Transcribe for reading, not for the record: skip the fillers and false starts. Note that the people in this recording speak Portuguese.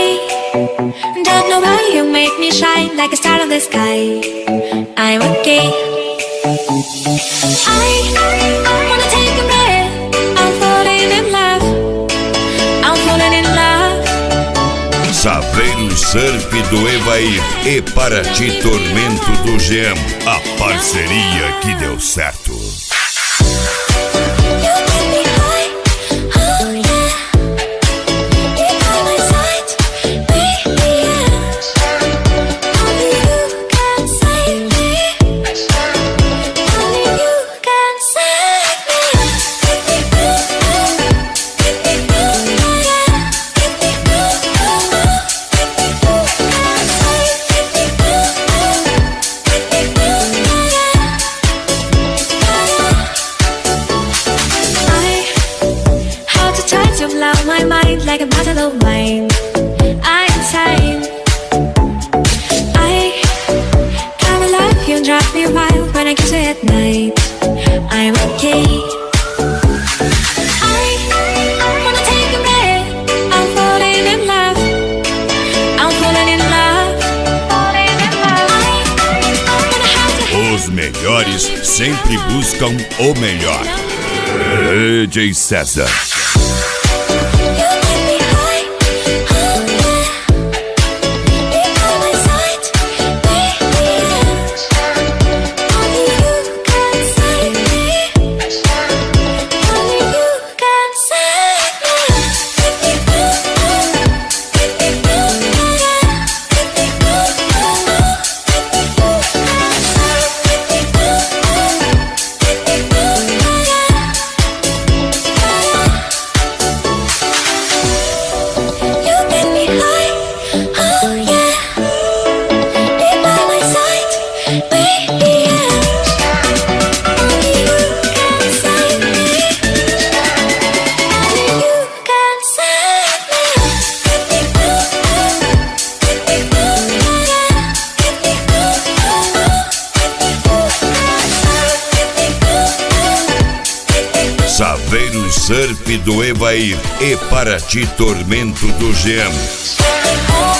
don't know why you make me shine like a star in the sky. I'm okay. I wanna take a breath. I'm falling in love. I'm falling in love. Saveiro Surf do Evair e Paraty Tormento do Gem. A parceria que deu certo. My mind like a bottle of wine. I'm insane. I kinda love you and drive me wild when I kiss you at night. I'm okay. I wanna take a breath. I'm falling in love. I'm falling in love. Falling in love. I wanna have to. Os melhores sempre buscam o melhor. DJ César. Saveiro Surf do Evair e Paraty Tormento do Gem.